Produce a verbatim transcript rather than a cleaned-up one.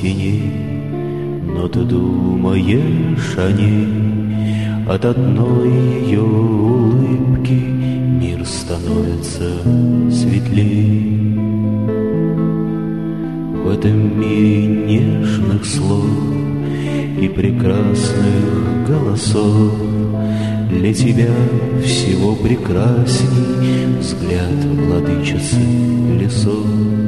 теней, но ты думаешь о ней. От одной ее улыбки мир становится светлей. В этом мире нежных слов и прекрасных голосов для тебя всего прекрасней взгляд владычицы лесов.